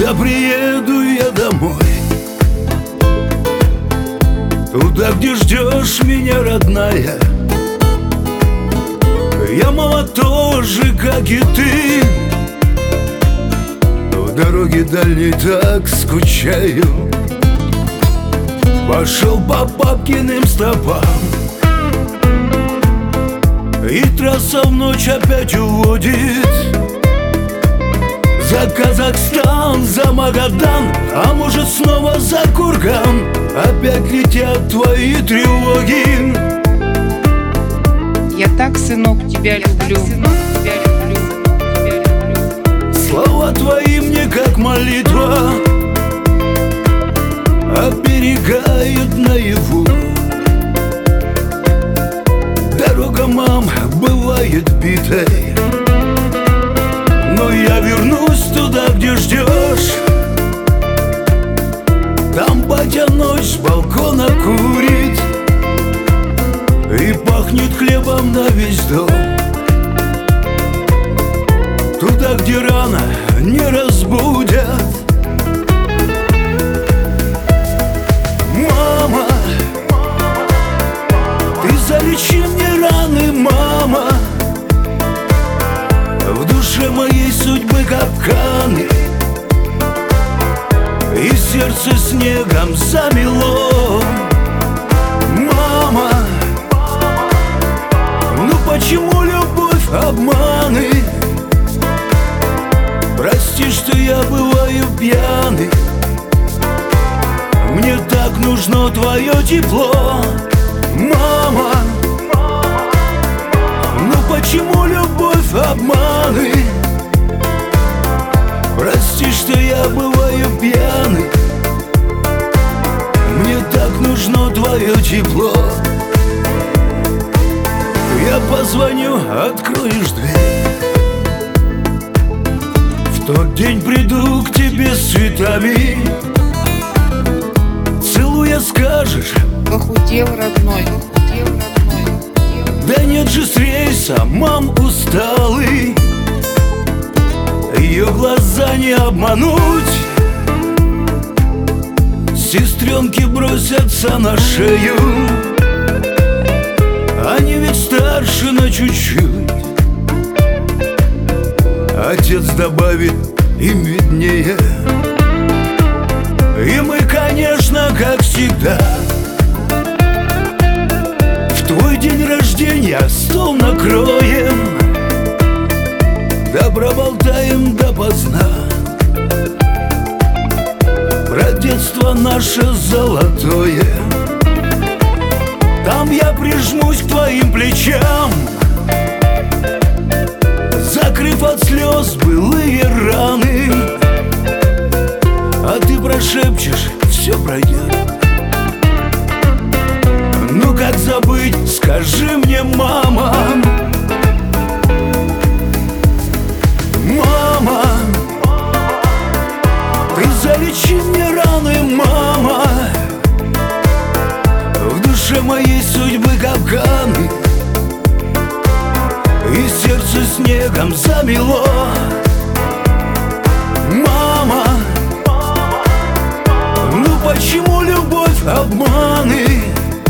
Когда приеду я домой, туда, где ждешь меня, родная, я молод тоже, как и ты. В дороге дальней так скучаю. Пошел по папкиным стопам, и трасса в ночь опять уводит за Казахстан, за Магадан, а может снова за Курган. Опять летят твои тревоги. Я так, сынок, тебя люблю. Слова твои мне как молитва оберегают наяву. Дорога, мам, бывает битой, но я вернусь туда, где ждешь. Там батя ночь с балкона курит и пахнет хлебом на весь дом. Туда, где рано не разбудят. Мама, ты залечи мне раны, мама. В душе моей судьбы капканы, и сердце снегом замело. Мама, ну почему любовь обманы? Прости, что я бываю пьяный. Мне так нужно твое тепло. Мама, ну почему любовь обманы? Прости, что я бываю пьяный. Мне так нужно твое тепло. Я позвоню, откроешь дверь. В тот день приду к тебе с цветами. Целуя скажешь: Похудел, родной, да нет же с рейса, мам, усталый. Ее глаза не обмануть. Сестренки бросятся на шею. Они ведь старше на чуть-чуть. Отец добавит: им виднее. И мы, конечно, как всегда, в твой день рождения стол накроем, да проболтаем допоздна про детство наше золотое. Там я прижмусь к твоим плечам, закрыв от слез былые раны. А ты прошепчешь: все пройдет. Ну как забыть, скажи мне, мама. Мама, ты залечи мне раны, мама. В душе моей судьбы капканы, и сердце снегом замело. Мама, ну почему любовь обманы?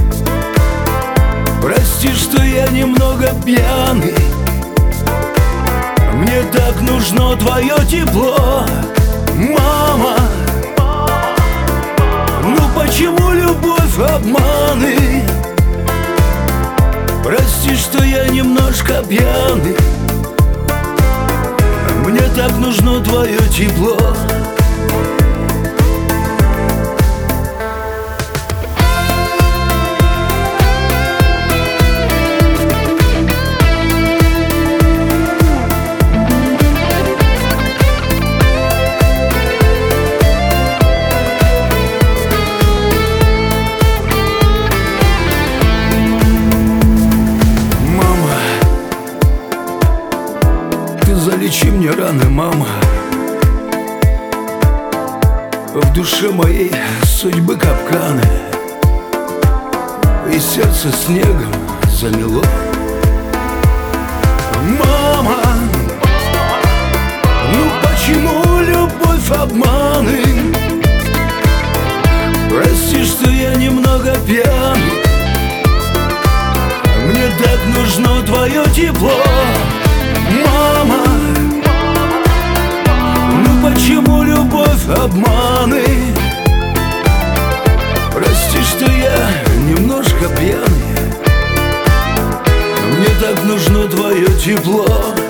Прости, что я немного пьяный. Мне так нужно твое тепло. Мама, ну почему любовь обманы? Прости, что я немножко пьяный. Мне так нужно твое тепло. Залечи мне раны, мама. В душе моей судьбы капканы, и сердце снегом замело. Мама, ну почему любовь любовь обманы. Прости, что я немного пьян. Мне так нужно твое тепло, мама. Ну почему любовь обманы? Прости, что я немножко пьяный. Мне так нужно твое тепло.